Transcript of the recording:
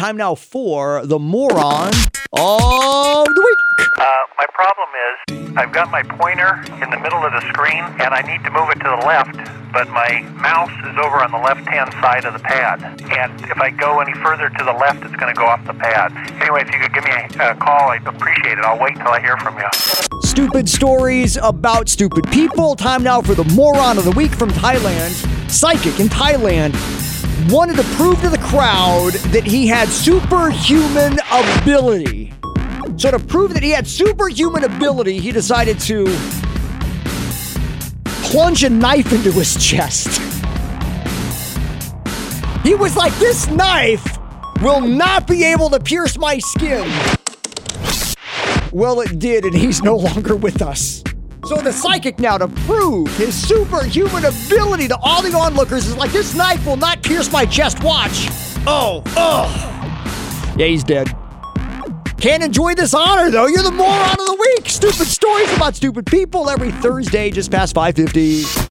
time now for the moron of the week. My problem is I've got my pointer in the middle of the screen, and I need to move it to the left, but my mouse is over on the left-hand side of the pad. And if I go any further to the left, it's going to go off the pad. Anyway, if you could give me a call, I'd appreciate it. I'll wait till I hear from you. Stupid stories about stupid people. Time now for the moron of the week from Thailand. Psychic in Thailand wanted to prove to the crowd that he had superhuman ability. So to prove that he had superhuman ability, he decided to plunge a knife into his chest. He was like, this knife will not be able to pierce my skin. Well, it did, and he's no longer with us. So the psychic now, to prove his superhuman ability to all the onlookers, is like, this knife will not pierce my chest. Watch. Oh. Yeah, he's dead. Can't enjoy this honor, though. You're the moron of the week. Stupid stories about stupid people every Thursday just past 5:50.